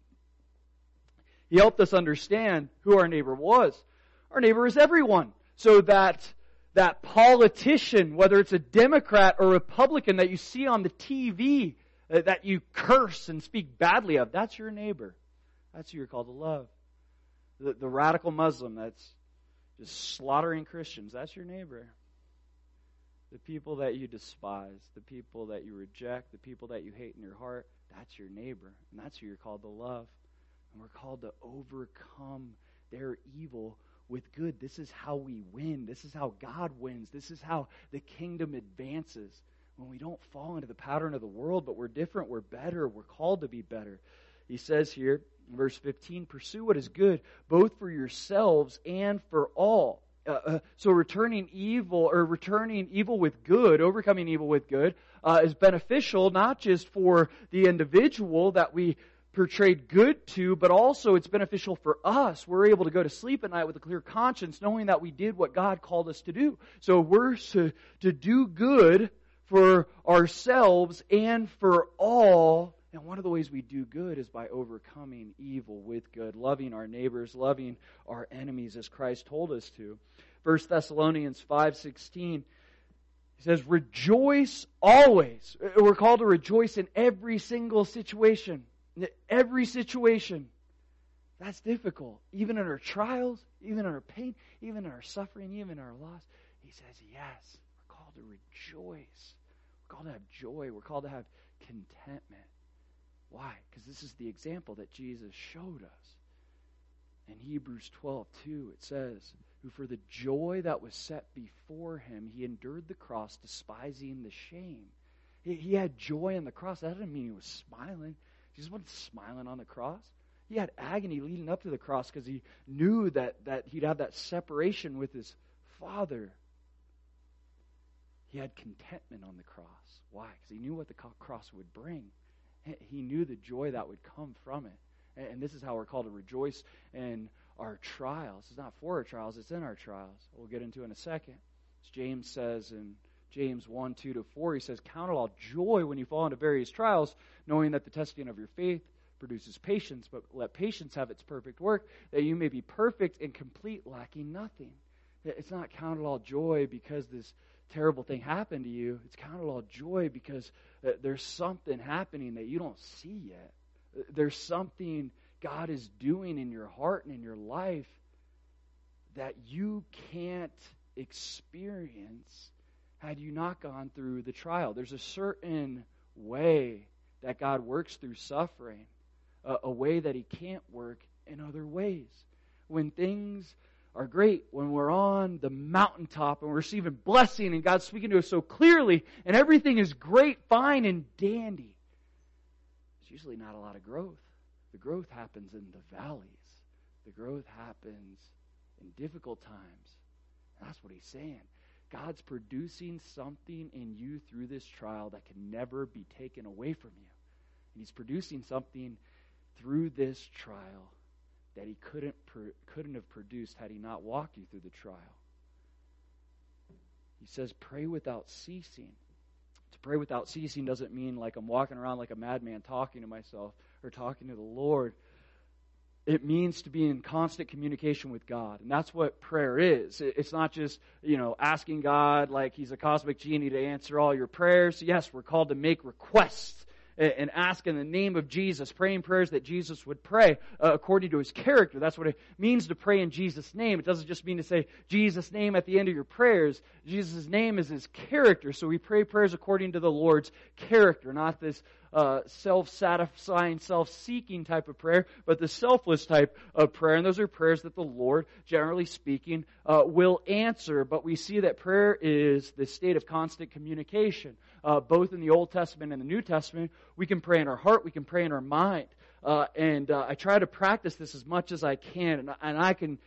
Speaker 1: He helped us understand who our neighbor was. Our neighbor is everyone. So that that politician, whether it's a Democrat or Republican that you see on the T V, uh, that you curse and speak badly of, that's your neighbor. That's who you're called to love. The, the radical Muslim that's just slaughtering Christians, that's your neighbor. The people that you despise, the people that you reject, the people that you hate in your heart, that's your neighbor. And that's who you're called to love. And we're called to overcome their evil with good. This is how we win. This is how God wins. This is how the kingdom advances. When we don't fall into the pattern of the world, but we're different, we're better, we're called to be better. He says here, in verse fifteen, pursue what is good, both for yourselves and for all. Uh, uh, so returning evil, or returning evil with good, overcoming evil with good, uh, is beneficial not just for the individual that we portrayed good to, but also it's beneficial for us. We're able to go to sleep at night with a clear conscience, knowing that we did what God called us to do. So we're to, to do good for ourselves and for all. And one of the ways we do good is by overcoming evil with good, loving our neighbors, loving our enemies as Christ told us to. First Thessalonians five sixteen, he says, rejoice always. We're called to rejoice in every single situation. In every situation. That's difficult. Even in our trials, even in our pain, even in our suffering, even in our loss. He says, yes, we're called to rejoice. We're called to have joy. We're called to have contentment. Why? Because this is the example that Jesus showed us. In Hebrews twelve two, it says, who for the joy that was set before him, he endured the cross, despising the shame, He, he had joy on the cross. That didn't mean he was smiling. Jesus wasn't smiling on the cross. He had agony leading up to the cross because he knew that, that he'd have that separation with his Father. He had contentment on the cross. Why? Because he knew what the cross would bring. He knew the joy that would come from it. And this is how we're called to rejoice in our trials. It's not for our trials, it's in our trials. We'll get into it in a second. As James says in James one, two to four, he says, count it all joy when you fall into various trials, knowing that the testing of your faith produces patience, but let patience have its perfect work, that you may be perfect and complete, lacking nothing. It's not count it all joy because this terrible thing happened to you. It's count it all joy because there's something happening that you don't see yet. There's something God is doing in your heart and in your life that you can't experience had you not gone through the trial. There's a certain way that God works through suffering, a, a way that He can't work in other ways. When things are great, when we're on the mountaintop and we're receiving blessing and God's speaking to us so clearly and everything is great, fine, and dandy, there's usually not a lot of growth. The growth happens in the valleys. The growth happens in difficult times. And that's what He's saying. God's producing something in you through this trial that can never be taken away from you. And He's producing something through this trial that He couldn't couldn't have produced had He not walked you through the trial. He says, pray without ceasing. To pray without ceasing doesn't mean like I'm walking around like a madman talking to myself or talking to the Lord. It means to be in constant communication with God. And that's what prayer is. It's not just, you know, asking God like He's a cosmic genie to answer all your prayers. Yes, we're called to make requests and ask in the name of Jesus, praying prayers that Jesus would pray uh, according to His character. That's what it means to pray in Jesus' name. It doesn't just mean to say Jesus' name at the end of your prayers. Jesus' name is His character. So we pray prayers according to the Lord's character, not this uh, self-satisfying, self-seeking type of prayer, but the selfless type of prayer. And those are prayers that the Lord, generally speaking, uh, will answer. But we see that prayer is the state of constant communication. Uh, both in the Old Testament and the New Testament, we can pray in our heart, we can pray in our mind. Uh, and uh, I try to practice this as much as I can, and, and I can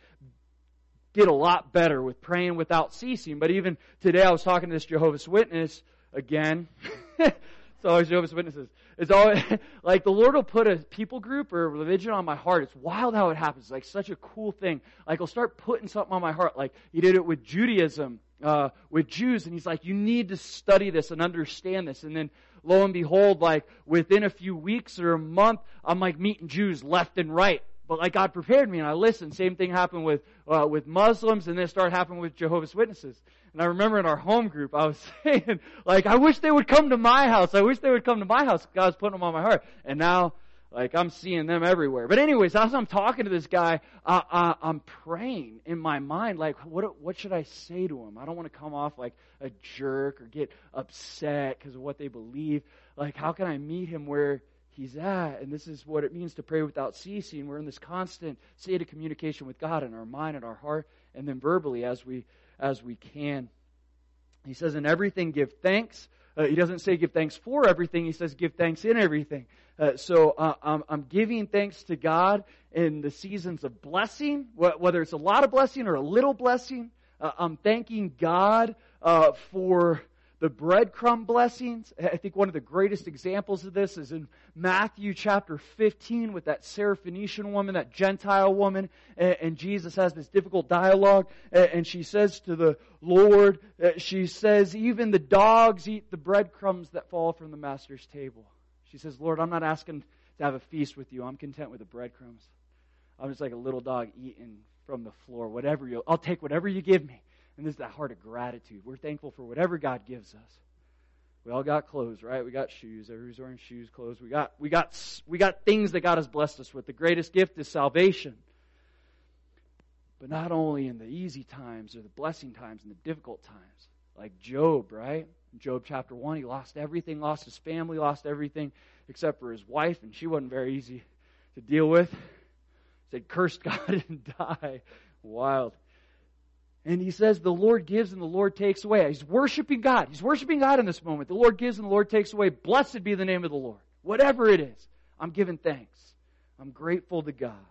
Speaker 1: get a lot better with praying without ceasing. But even today I was talking to this Jehovah's Witness again. It's always Jehovah's Witnesses. It's always like the Lord will put a people group or a religion on my heart. It's wild how it happens. It's like such a cool thing. Like He'll start putting something on my heart. Like He did it with Judaism. Uh, with Jews, and He's like, you need to study this and understand this. And then lo and behold, like within a few weeks or a month, I'm like meeting Jews left and right. But like God prepared me and I listened. Same thing happened with uh, with Muslims, and then it started happening with Jehovah's Witnesses. And I remember in our home group, I was saying, like, I wish they would come to my house. I wish they would come to my house. God's putting them on my heart. And now, like, I'm seeing them everywhere. But anyways, as I'm talking to this guy, uh, uh, I'm praying in my mind, like, what what should I say to him? I don't want to come off like a jerk or get upset because of what they believe. Like, how can I meet him where he's at? And this is what it means to pray without ceasing. We're in this constant state of communication with God in our mind and our heart, and then verbally as we as we can. He says, in everything give thanks. Uh, he doesn't say give thanks for everything. He says give thanks in everything. Uh, so uh, I'm, I'm giving thanks to God in the seasons of blessing, wh- whether it's a lot of blessing or a little blessing. Uh, I'm thanking God uh, for the breadcrumb blessings. I think one of the greatest examples of this is in Matthew chapter fifteen with that Syrophoenician woman, that Gentile woman, and, and Jesus has this difficult dialogue, and, and she says to the Lord, uh, she says, even the dogs eat the breadcrumbs that fall from the master's table. She says, Lord, I'm not asking to have a feast with you. I'm content with the breadcrumbs. I'm just like a little dog eating from the floor. Whatever you, I'll take whatever you give me. And this is that heart of gratitude. We're thankful for whatever God gives us. We all got clothes, right? We got shoes. Everybody's wearing shoes, clothes. We got, we got, we got things that God has blessed us with. The greatest gift is salvation. But not only in the easy times or the blessing times, in the difficult times. Like Job, right? In Job chapter one, he lost everything, lost his family, lost everything except for his wife, and she wasn't very easy to deal with. Said, cursed God and die. Wild. And he says the Lord gives and the Lord takes away. He's worshiping God. He's worshiping God in this moment. The Lord gives and the Lord takes away. Blessed be the name of the Lord. Whatever it is, I'm giving thanks. I'm grateful to God.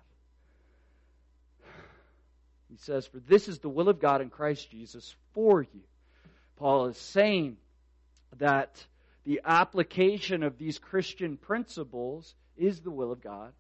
Speaker 1: He says, for this is the will of God in Christ Jesus for you. Paul is saying that the application of these Christian principles is the will of God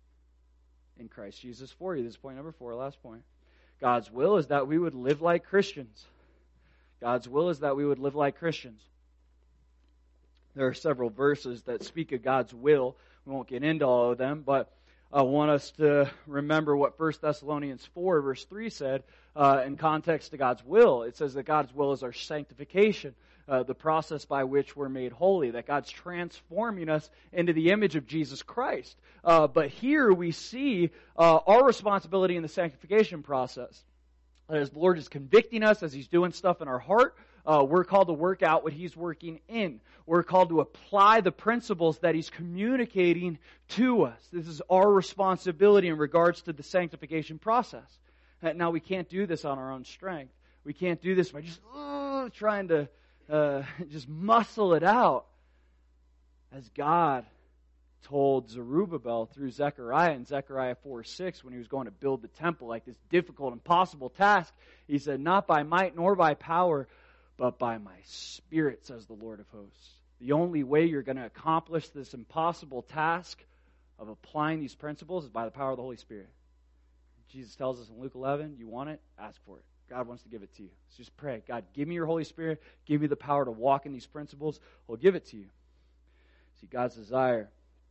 Speaker 1: in Christ Jesus for you. This is point number four, last point. God's will is that we would live like Christians. God's will is that we would live like Christians. There are several verses that speak of God's will. We won't get into all of them, but I want us to remember what First Thessalonians four verse three said uh, in context to God's will. It says that God's will is our sanctification, uh, the process by which we're made holy, that God's transforming us into the image of Jesus Christ. Uh, but here we see uh, our responsibility in the sanctification process. As the Lord is convicting us, as He's doing stuff in our heart, Uh, we're called to work out what He's working in. We're called to apply the principles that He's communicating to us. This is our responsibility in regards to the sanctification process. Uh, now, we can't do this on our own strength. We can't do this by just uh, trying to uh, just muscle it out. As God told Zerubbabel through Zechariah in Zechariah four six when he was going to build the temple, like this difficult, impossible task, He said, not by might nor by power, but by my Spirit, says the Lord of hosts. The only way you're going to accomplish this impossible task of applying these principles is by the power of the Holy Spirit. Jesus tells us in Luke eleven, you want it? Ask for it. God wants to give it to you. So just pray, God, give me your Holy Spirit. Give me the power to walk in these principles. He'll give it to you. See, God's desire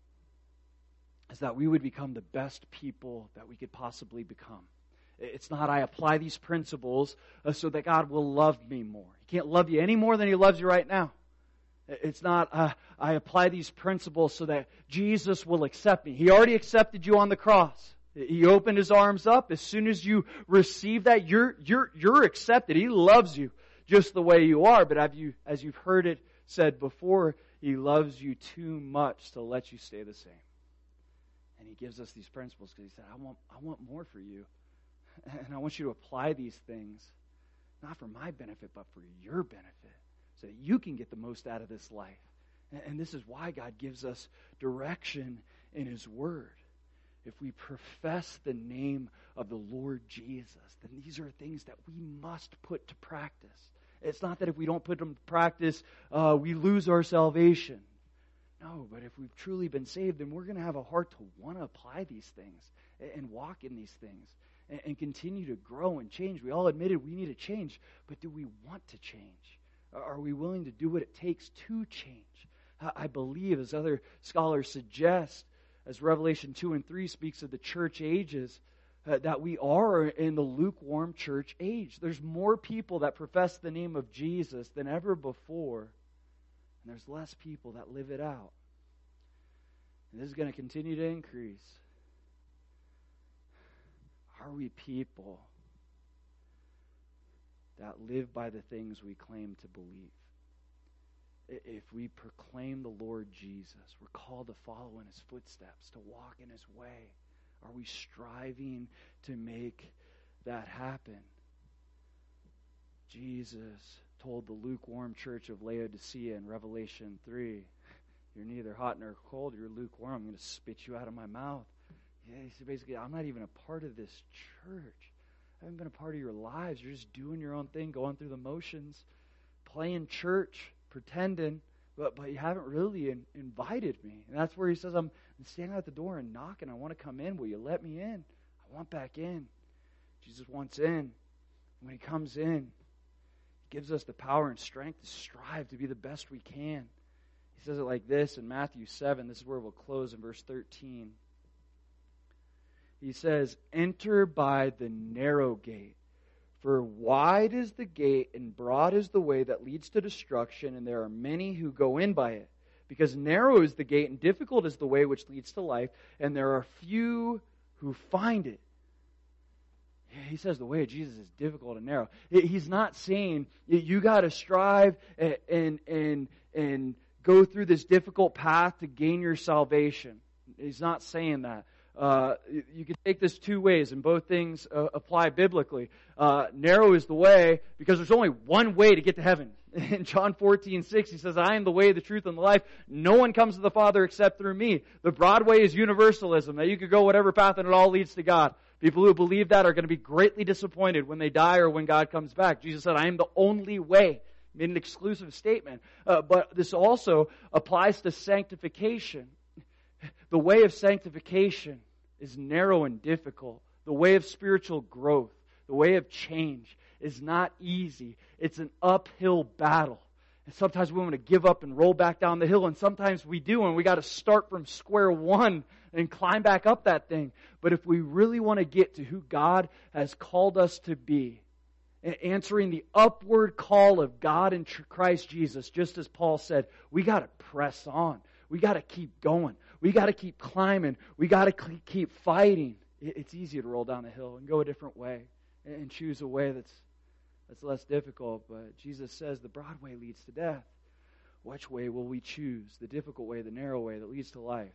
Speaker 1: is that we would become the best people that we could possibly become. It's not I apply these principles so that God will love me more. He can't love you any more than He loves you right now. It's not uh, I apply these principles so that Jesus will accept me. He already accepted you on the cross. He opened His arms up. As soon as you receive that, you're you're you're accepted. He loves you just the way you are. But have you, as you've heard it said before, He loves you too much to let you stay the same. And He gives us these principles because He said, I want I want more for you. And I want you to apply these things, not for my benefit, but for your benefit, so that you can get the most out of this life. And this is why God gives us direction in His Word. If we profess the name of the Lord Jesus, then these are things that we must put to practice. It's not that if we don't put them to practice, uh, we lose our salvation. No, but if we've truly been saved, then we're going to have a heart to want to apply these things and walk in these things. And continue to grow and change. We all admitted we need to change, but do we want to change? Are we willing to do what it takes to change? I believe, as other scholars suggest, as Revelation two and three speaks of the church ages, uh, that we are in the lukewarm church age. There's more people that profess the name of Jesus than ever before, and there's less people that live it out. And this is going to continue to increase. Are we people that live by the things we claim to believe? If we proclaim the Lord Jesus, we're called to follow in His footsteps, to walk in His way. Are we striving to make that happen? Jesus told the lukewarm church of Laodicea in Revelation three, you're neither hot nor cold, you're lukewarm. I'm going to spit you out of my mouth. Yeah, he said basically, I'm not even a part of this church. I haven't been a part of your lives. You're just doing your own thing, going through the motions, playing church, pretending, but but you haven't really in, invited me. And that's where he says, I'm standing at the door and knocking. I want to come in. Will you let me in? I want back in. Jesus wants in. When He comes in, He gives us the power and strength to strive to be the best we can. He says it like this in Matthew seven. This is where we'll close in verse thirteen. He says, enter by the narrow gate, for wide is the gate and broad is the way that leads to destruction, and there are many who go in by it. Because narrow is the gate and difficult is the way which leads to life, and there are few who find it. He says the way of Jesus is difficult and narrow. He's not saying you got to strive and, and, and, and go through this difficult path to gain your salvation. He's not saying that. Uh, you can take this two ways, and both things uh, apply biblically. Uh, narrow is the way because there's only one way to get to heaven. In John fourteen six, he says, I am the way, the truth, and the life. No one comes to the Father except through me. The broad way is universalism, that you could go whatever path and it all leads to God. People who believe that are going to be greatly disappointed when they die or when God comes back. Jesus said, I am the only way. He made an exclusive statement. Uh, but this also applies to sanctification. The way of sanctification is narrow and difficult. The way of spiritual growth, the way of change is not easy. It's an uphill battle. And sometimes we want to give up and roll back down the hill, and sometimes we do, and we got to start from square one and climb back up that thing. But if we really want to get to who God has called us to be, answering the upward call of God in Christ Jesus, just as Paul said, we got to press on. We got to keep going. We got to keep climbing. We got to keep fighting. It's easy to roll down the hill and go a different way and choose a way that's that's less difficult. But Jesus says the broad way leads to death. Which way will we choose? The difficult way, the narrow way that leads to life,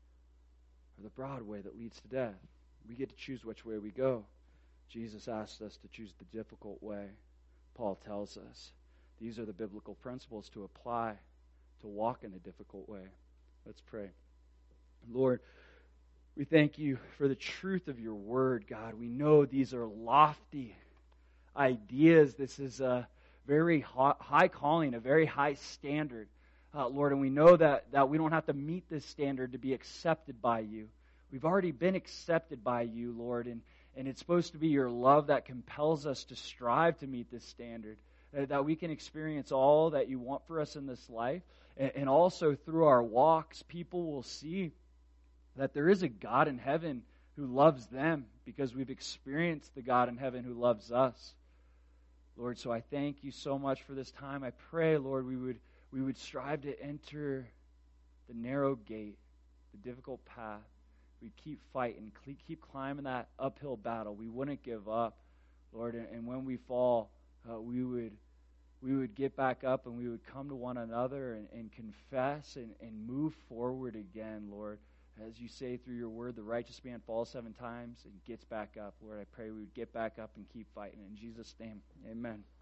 Speaker 1: or the broad way that leads to death? We get to choose which way we go. Jesus asks us to choose the difficult way. Paul tells us these are the biblical principles to apply, to walk in a difficult way. Let's pray. Lord, we thank you for the truth of your word, God. We know these are lofty ideas. This is a very high calling, a very high standard, uh, Lord. And we know that, that we don't have to meet this standard to be accepted by you. We've already been accepted by you, Lord, and, and it's supposed to be your love that compels us to strive to meet this standard, uh, that we can experience all that you want for us in this life. And, and also through our walks, people will see that there is a God in heaven who loves them because we've experienced the God in heaven who loves us. Lord, so I thank you so much for this time. I pray, Lord, we would we would strive to enter the narrow gate, the difficult path. We'd keep fighting, keep climbing that uphill battle. We wouldn't give up, Lord, and, and when we fall, uh, we would we would get back up and we would come to one another and, and confess and, and move forward again, Lord. As you say through your word, the righteous man falls seven times and gets back up. Lord, I pray we would get back up and keep fighting. In Jesus' name, amen.